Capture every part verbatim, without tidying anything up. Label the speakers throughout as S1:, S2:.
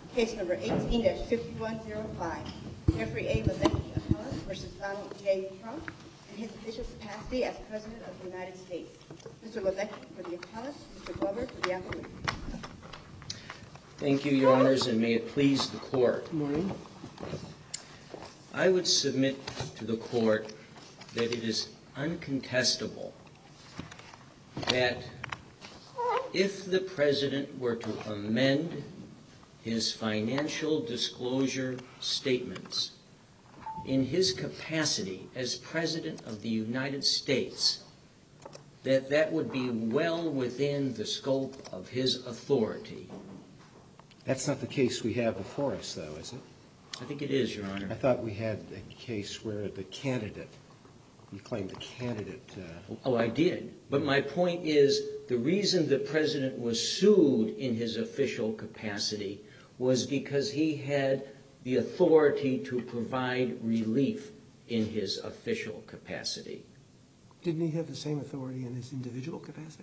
S1: Case number eighteen dash fifty-one oh five, Jeffrey A. Levesque, appellant, versus Donald J. Trump in his official capacity as President of the United States. Mister Levesque for the appellant, Mister Glover for the appellant.
S2: Thank you, Your Honors, and may it please the Court.
S3: Good morning.
S2: I would submit to the Court that it is uncontestable that if the President were to amend his financial disclosure statements in his capacity as President of the United States, that that would be well within the scope of his authority.
S3: That's not the case we have before us, though, is it?
S2: I think it is, Your Honor.
S3: I thought we had a case where the candidate, you claimed the candidate... Uh,
S2: oh, I did. But my point is the reason the President was sued in his official capacity was because he had the authority to provide relief in his official capacity.
S4: Didn't he have the same authority in his individual capacity?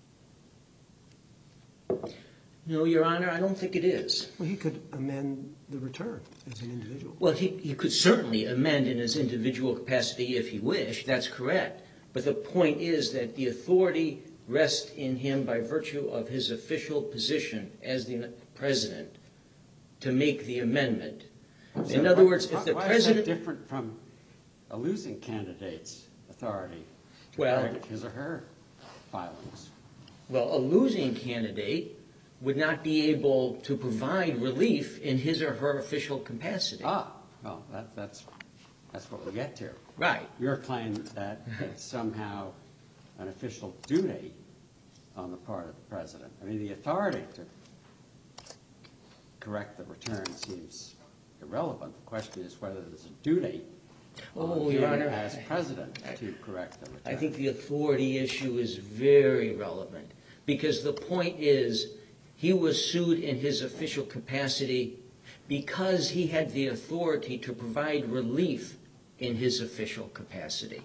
S2: No, Your Honor, I don't think it is.
S4: Well, he could amend the return as an individual.
S2: Well, he, he could certainly amend in his individual capacity if he wished. That's correct. But the point is that the authority rests in him by virtue of his official position as the President to make the amendment.
S5: So
S2: in other
S5: why,
S2: words, if
S5: why,
S2: the
S5: why
S2: President...
S5: is that different from a losing candidate's authority to
S2: well,
S5: correct his or her filings?
S2: Well, a losing candidate would not be able to provide relief in his or her official capacity.
S5: Ah, well, that, that's that's what we get to.
S2: Right.
S5: Your claim that it's somehow an official duty on the part of the President. I mean, the authority to correct the return seems irrelevant. The question is whether there's a duty
S2: oh,
S5: on
S2: Your
S5: him
S2: Honor,
S5: as President
S2: I,
S5: to correct the return.
S2: I think the authority issue is very relevant because the point is he was sued in his official capacity because he had the authority to provide relief in his official capacity.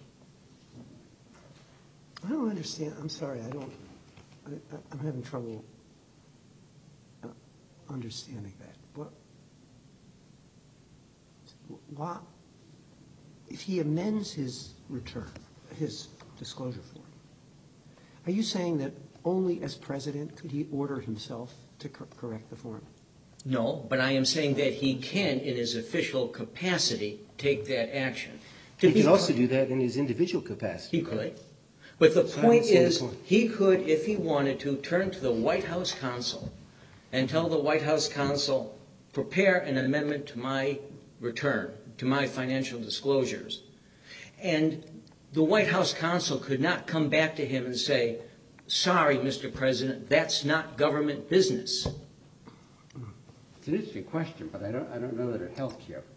S4: I don't understand. I'm sorry. I don't. I, I'm having trouble uh, understanding that. What? Why? If he amends his return, his disclosure form, are you saying that only as President could he order himself to cor- correct the form?
S2: No, but I am saying that he can, in his official capacity, take that action. To
S3: he could also do that in his individual capacity.
S2: He could. But the
S3: So
S2: point is,
S3: the point.
S2: he could, if he wanted to, turn to the White House counsel and tell the White House counsel, prepare an amendment to my return, to my financial disclosures. And the White House counsel could not come back to him and say, sorry, Mister President, that's not government business.
S5: It's an interesting question, but I don't, I don't know that it helps you.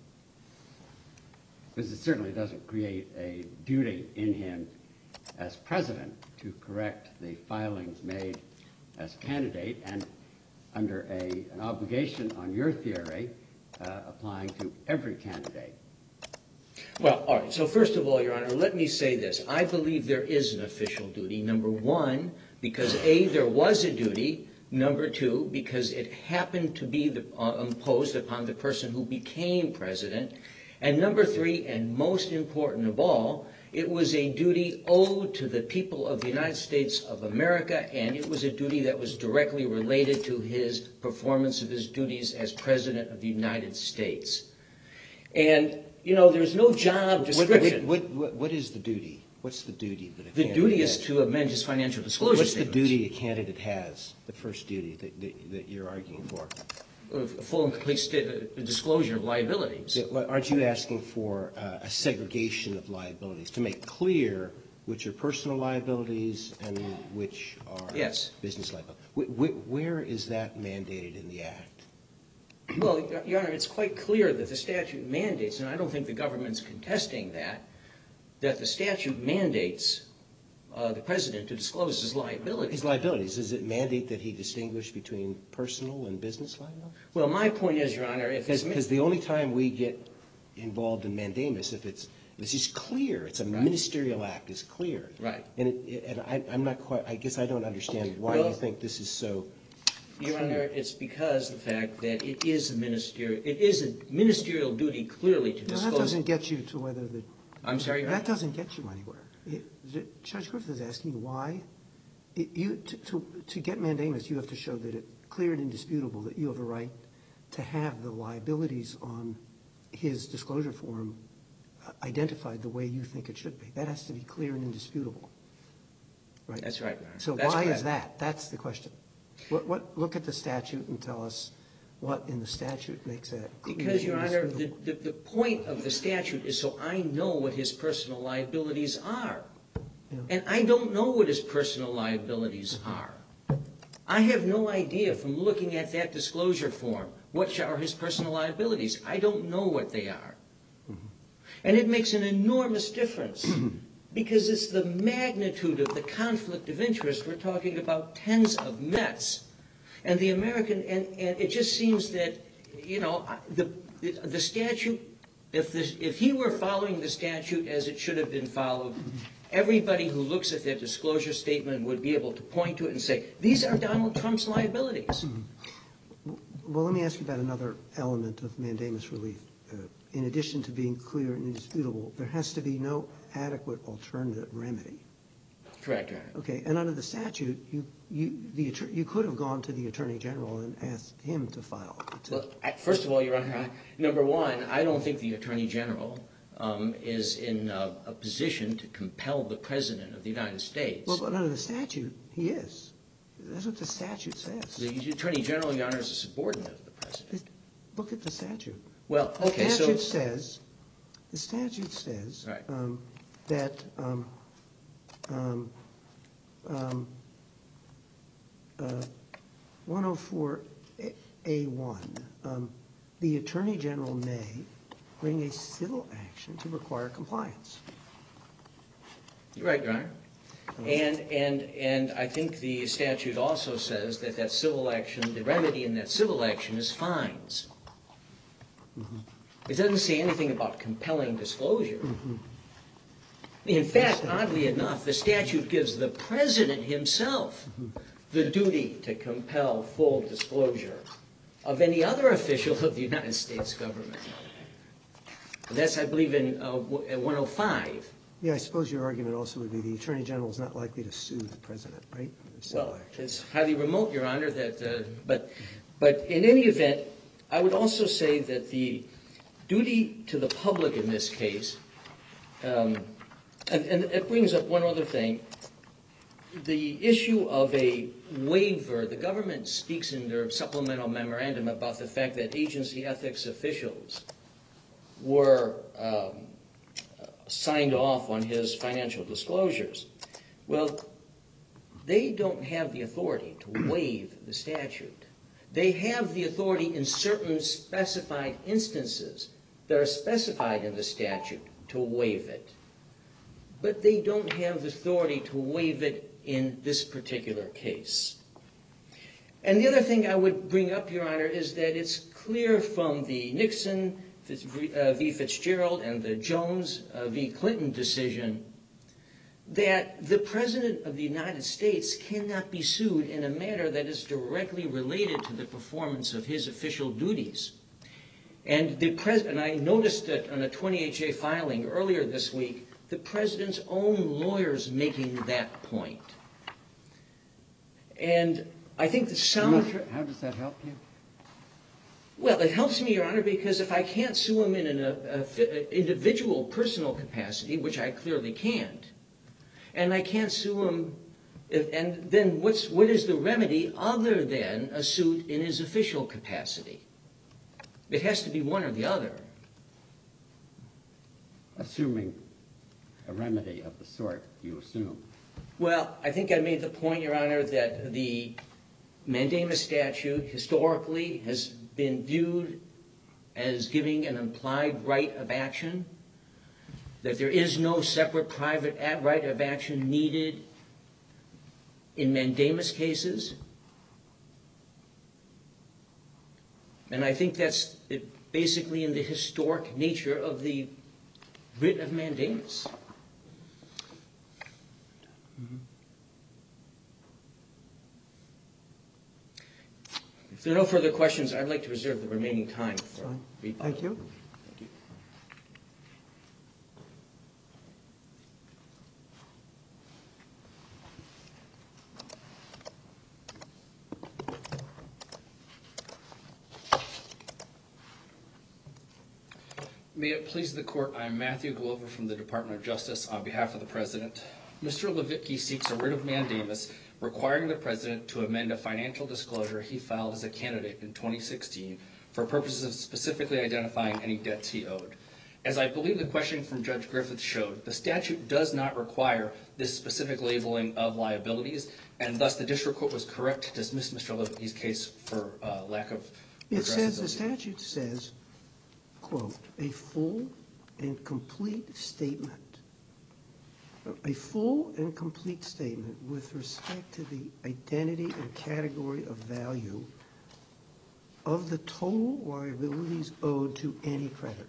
S5: Because it certainly doesn't create a duty in him as President to correct the filings made as candidate and under a, an obligation on your theory uh, applying to every candidate.
S2: Well, all right. So first of all, Your Honor, let me say this. I believe there is an official duty. Number one, because A, there was a duty. Number two, because it happened to be the, uh, imposed upon the person who became president. And number three, and most important of all, it was a duty owed to the people of the United States of America, and it was a duty that was directly related to his performance of his duties as President of the United States. And, you know, there's no job description.
S3: What, what, what, what is the duty? What's the duty that a
S2: The
S3: candidate
S2: duty is
S3: has?
S2: to amend his financial disclosure
S3: What's
S2: statements.
S3: the duty a candidate has, the first duty that, that, that you're arguing for?
S2: A full and complete st- disclosure of liabilities.
S3: So, aren't you asking for uh, a segregation of liabilities, to make clear which are personal liabilities and which are
S2: Yes.
S3: business liabilities? Wh- wh- where is that mandated in the Act?
S2: Well, Your Honor, it's quite clear that the statute mandates, and I don't think the government's contesting that, that the statute mandates uh, the President to disclose his liabilities.
S3: His liabilities, does it mandate that he distinguish between personal and business liabilities?
S2: Well, my point is, Your Honor, if it's...
S3: Because the only time we get involved in mandamus, if it's, if it's just clear, it's a
S2: Right.
S3: ministerial act, it's clear.
S2: Right.
S3: And, it, and I, I'm not quite, I guess I don't understand why
S2: Well,
S3: you think this is so
S2: Your Honor, it's because the fact that it is a ministerial, it is a ministerial duty clearly to
S4: No,
S2: disclose.
S4: that doesn't get you to whether the...
S2: I'm sorry, Your Honor?
S4: That doesn't get you anywhere. It, Judge Griffith is asking you why. It, you, to, to, to get mandamus, you have to show that it's clear and indisputable that you have a right to have the liabilities on his disclosure form identified the way you think it should be. That has to be clear and indisputable. Right?
S2: That's right, Your Honor.
S4: So
S2: That's
S4: why
S2: correct.
S4: is that? That's the question. What, what, look at the statute and tell us what in the statute makes that clear.
S2: Because, Your
S4: and
S2: Honor, the,
S4: indisputable.
S2: the, the point of the statute is so I know what his personal liabilities are.
S4: Yeah.
S2: And I don't know what his personal liabilities are. I have no idea from looking at that disclosure form what are his personal liabilities. I don't know what they are. And it makes an enormous difference because it's the magnitude of the conflict of interest. We're talking about tens of Mets. And the American, and, and it just seems that, you know, the, the statute, if, this, if he were following the statute as it should have been followed, everybody who looks at that disclosure statement would be able to point to it and say, these are Donald Trump's liabilities.
S4: Well, let me ask you about another element of mandamus relief. Uh, in addition to being clear and indisputable, there has to be no adequate alternative remedy.
S2: Correct, Your Honor.
S4: Okay, and under the statute, you you the you could have gone to the Attorney General and asked him to file a petition.
S2: Well, I- first of all, Your Honor, I, number one, I don't think the Attorney General um, is in a, a position to compel the President of the United States.
S4: Well, but under the statute, he is. That's what the statute says.
S2: The Attorney General, Your Honor, is a subordinate of the President.
S4: Look at the statute.
S2: Well,
S4: The
S2: okay, so...
S4: statute says, the statute says
S2: Right.
S4: um, that um, um, um, uh, one oh four A one, um, the Attorney General may bring a civil action to require compliance.
S2: You're right, Your Honor. And, and, and I think the statute also says that that civil action, the remedy in that civil action is fines.
S4: Mm-hmm.
S2: It doesn't say anything about compelling disclosure.
S4: Mm-hmm.
S2: In fact, oddly enough, the statute gives the President himself the duty to compel full disclosure of any other official of the United States government. That's, I believe, in uh, one oh five.
S4: Yeah, I suppose your argument also would be the Attorney General is not likely to sue the President, right? Civil
S2: Well,
S4: action.
S2: it's highly remote, Your Honor, that, uh, but, but in any event, I would also say that the duty to the public in this case, um, and, and it brings up one other thing, the issue of a waiver, the government speaks in their supplemental memorandum about the fact that agency ethics officials were um, signed off on his financial disclosures. Well, they don't have the authority to waive the statute. They have the authority in certain specified instances that are specified in the statute to waive it. But they don't have the authority to waive it in this particular case. And the other thing I would bring up, Your Honor, is that it's clear from the Nixon v. Fitzgerald and the Jones v. Clinton decision that the President of the United States cannot be sued in a manner that is directly related to the performance of his official duties. And the pres- and I noticed that on a twenty-eight J filing earlier this week, the President's own lawyers making that point. And I think the
S5: I'm not
S2: sound...
S5: sure. How does that help you?
S2: Well, it helps me, Your Honor, because if I can't sue him in an a, a, individual personal capacity, which I clearly can't, and I can't sue him, if, and then what's, what is the remedy other than a suit in his official capacity? It has to be one or the other.
S5: Assuming a remedy of the sort you assume.
S2: Well, I think I made the point, Your Honor, that the mandamus statute historically has been viewed as giving an implied right of action, that there is no separate private right of action needed in mandamus cases. And I think that's it basically in the historic nature of the writ of mandamus. If there are no further questions, I'd like to reserve the remaining time for
S4: Fine.
S2: rebuttal.
S4: Thank you.
S2: Thank you.
S6: May it please the Court, I am Matthew Glover from the Department of Justice on behalf of the President. Mister Levitke seeks a writ of mandamus requiring the President to amend a financial disclosure he filed as a candidate in twenty sixteen for purposes of specifically identifying any debts he owed. As I believe the questioning from Judge Griffith showed, the statute does not require this specific labeling of liabilities, and thus the District Court was correct to dismiss Mister Levitke's case for uh, lack of
S4: It says, the
S6: redressability.
S4: statute says, quote, a full and complete statement, a full and complete statement with respect to the identity and category of value of the total liabilities owed to any creditor.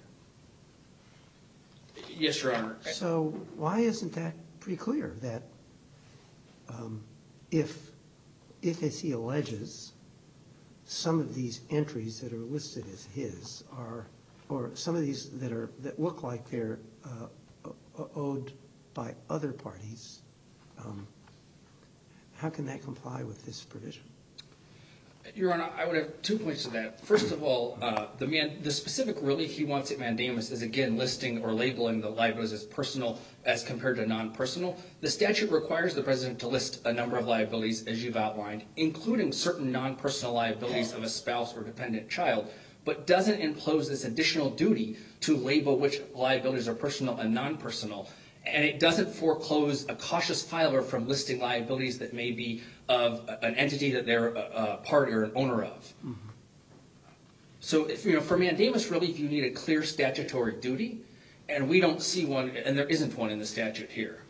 S6: Yes, Your Honor.
S4: So why isn't that pretty clear that um, if, if, as he alleges, some of these entries that are listed as his are, or some of these that are that look like they're uh, owed by other parties, um, how can that comply with this provision?
S6: Your Honor, I would have two points to that. First of all, uh, the, man, the specific relief he wants at mandamus is, again, listing or labeling the liabilities as personal as compared to non-personal. The statute requires the President to list a number of liabilities, as you've outlined, including certain non-personal liabilities of a spouse or dependent child, but doesn't impose this additional duty to label which liabilities are personal and non-personal. And it doesn't foreclose a cautious filer from listing liabilities that may be of an entity that they're a, a part or an owner of. Mm-hmm. So, if, you know, for mandamus relief, you need a clear statutory duty, and we don't see one, and there isn't one in the statute here.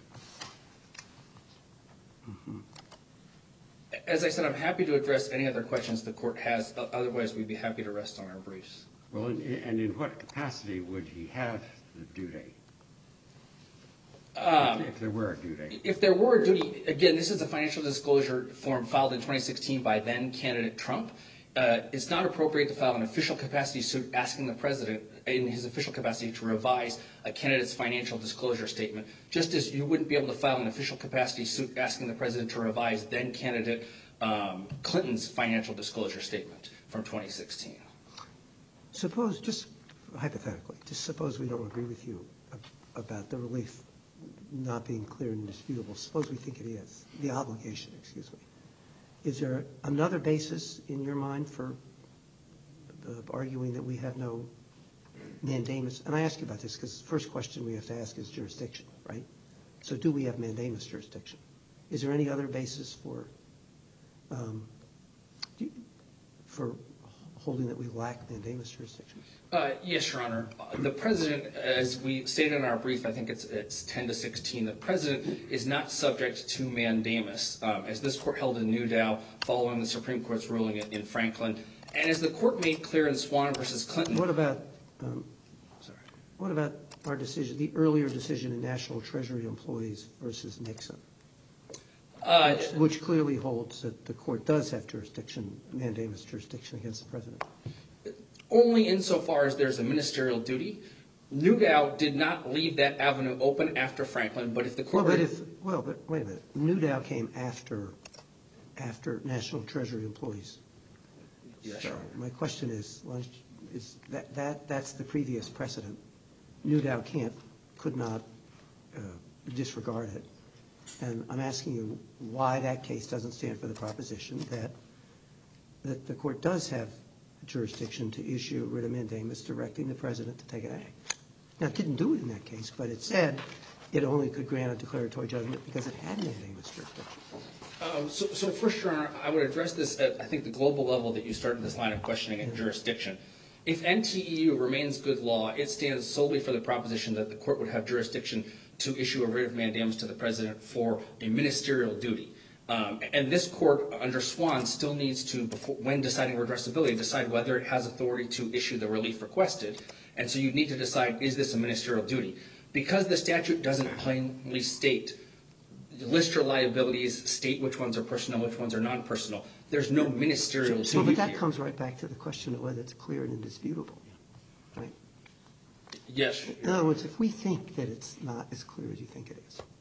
S6: Mm-hmm. As I said, I'm happy to address any other questions the court has. Otherwise, we'd be happy to rest on our briefs.
S5: Well, and in what capacity would he have the due date? Um, if there were a due date.
S6: If there were a duty, again, this is a financial disclosure form filed in twenty sixteen by then candidate Trump. Uh, it's not appropriate to file an official capacity suit asking the President in his official capacity to revise a candidate's financial disclosure statement, just as you wouldn't be able to file an official capacity suit asking the President to revise then candidate um, Clinton's financial disclosure statement from twenty sixteen.
S4: Suppose, just hypothetically, just suppose we don't agree with you about the relief not being clear and indisputable. Suppose we think it is, the obligation, excuse me. Is there another basis in your mind for uh, arguing that we have no mandamus? And I ask you about this because the first question we have to ask is jurisdiction, right? So do we have mandamus jurisdiction? Is there any other basis for um, do you, for holding that we lack mandamus jurisdiction?
S6: Uh, yes, Your Honor. Uh, the President, as we stated in our brief, I think it's it's ten to sixteen, the President is not subject to mandamus, um, as this court held in Newdow following the Supreme Court's ruling in, in Franklin. And as the court made clear in Swan versus Clinton.
S4: What about, um, sorry, what about our decision, the earlier decision in National Treasury Employees versus Nixon? Uh, which, which clearly holds that the court does have jurisdiction, mandamus jurisdiction against the President.
S6: Only insofar as there's a ministerial duty. Newdow did not leave that avenue open after Franklin, but if the court...
S4: Well, but, if, well, but wait a minute. Newdow came after, after National Treasury Employees.
S6: Yes,
S4: so
S6: sure.
S4: My question is, is that, that that's the previous precedent. Newdow can't, could not uh, disregard it. And I'm asking you why that case doesn't stand for the proposition that that the court does have jurisdiction to issue a writ of mandamus directing the President to take an act. Now, it didn't do it in that case, but it said it only could grant a declaratory judgment because it had mandamus jurisdiction.
S6: Um, so, so first, Your Honor, I would address this at, I think, the global level that you started this line of questioning at jurisdiction. If N T E U remains good law, it stands solely for the proposition that the court would have jurisdiction to issue a writ of mandamus to the President for a ministerial duty. Um, and this court, under Swan, still needs to, before, when deciding redressability, decide whether it has authority to issue the relief requested. And so you need to decide, is this a ministerial duty? Because the statute doesn't plainly state, list your liabilities, state which ones are personal, which ones are non-personal, there's no ministerial
S4: So,
S6: duty
S4: but that
S6: here.
S4: comes right back to the question of whether it's clear and indisputable, right?
S6: Yes.
S4: In other words, if we think that it's not as clear as you think it is,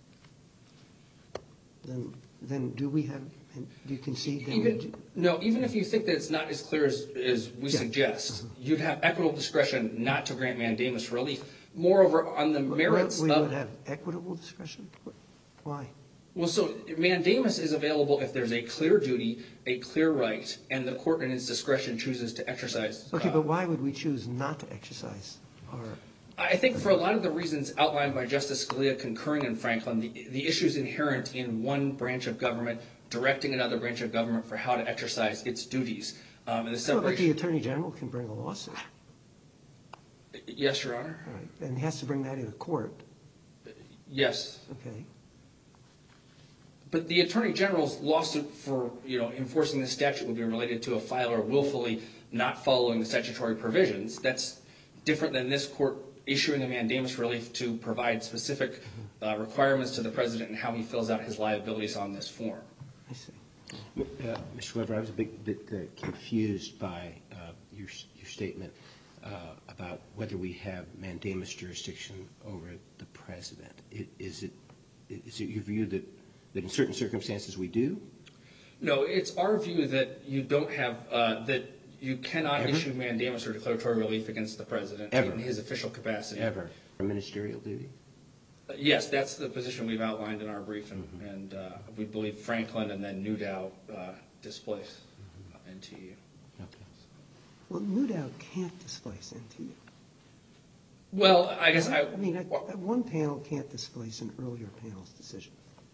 S4: then, then do we have, and do you concede that we
S6: Even,
S4: do?
S6: no, even if you think that it's not as clear as, as we
S4: Yeah.
S6: suggest, you'd have equitable discretion not to grant mandamus relief. Moreover, on the merits
S4: We
S6: of...
S4: would have equitable discretion? Why?
S6: Well, so mandamus is available if there's a clear duty, a clear right, and the court in its discretion chooses to exercise.
S4: Okay,
S6: uh,
S4: but why would we choose not to exercise our,
S6: I think for a lot of the reasons outlined by Justice Scalia concurring in Franklin, the, the issues inherent in one branch of government directing another branch of government for how to exercise its duties. Um, and the
S4: well, but the
S6: separation...
S4: Attorney General can bring a lawsuit,
S6: Yes, Your Honor.
S4: all right? And he has to bring that into court,
S6: Yes.
S4: okay?
S6: But the Attorney General's lawsuit for, you know, enforcing this statute would be related to a filer willfully not following the statutory provisions. That's different than this court issuing a mandamus relief to provide specific uh, requirements to the president and how he fills out his liabilities on this form.
S4: I see.
S3: Uh, Mister Weber, I was a bit, bit uh, confused by uh, your, your statement uh, about whether we have mandamus jurisdiction over the president. It, is it is it your view that, that in certain circumstances we do?
S6: No, it's our view that you don't have, uh, that you cannot
S3: Ever?
S6: issue mandamus or declaratory relief against the president
S3: Ever?
S6: in his official capacity.
S3: Ever. A ministerial duty?
S6: Uh, Yes, that's the position we've outlined in our brief, and,
S3: Mm-hmm.
S6: and uh, we believe Franklin and then Newdow uh, displace
S3: Mm-hmm.
S6: N T U.
S3: Okay.
S4: Well, Newdow can't displace N T U.
S6: Well, I guess I,
S4: I mean, I- I- one panel can't displace an earlier panel's decision.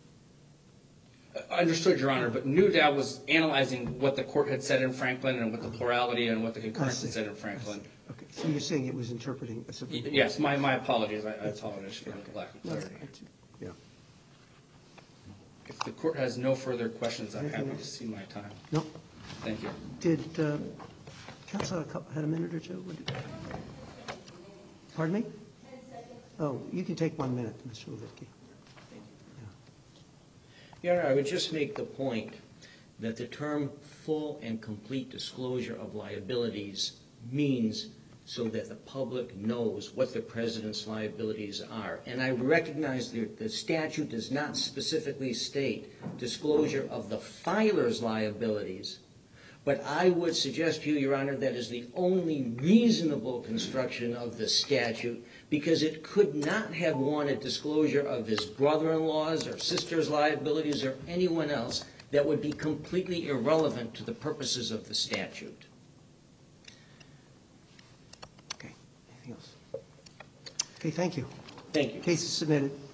S6: I understood, Your Honor, but Newdow was analyzing what the court had said in Franklin and what the plurality and what the concurrence had said in Franklin.
S4: Okay, so you're saying it was interpreting a Supreme
S6: Y-
S4: Court?
S6: Yes, my, my apologies. I I apologize for the lack of
S4: No,
S6: clarity.
S4: that's- Yeah.
S6: If the court has no further questions, I'm
S4: Anything
S6: happy to
S4: else?
S6: see my time.
S4: No.
S6: Thank you.
S4: Did, uh, counsel had a couple- had a minute or two? Would you- Pardon me? Ten seconds. Oh, you can take one minute, Mister Levitsky.
S2: Your Honor, I would just make the point that the term full and complete disclosure of liabilities means so that the public knows what the president's liabilities are. And I recognize that the statute does not specifically state disclosure of the filer's liabilities, but I would suggest to you, Your Honor, that is the only reasonable construction of the statute, because it could not have wanted disclosure of his brother-in-law's or sister's liabilities or anyone else that would be completely irrelevant to the purposes of the statute.
S4: Okay, anything else? Okay, thank you.
S2: Thank you.
S4: Case is submitted.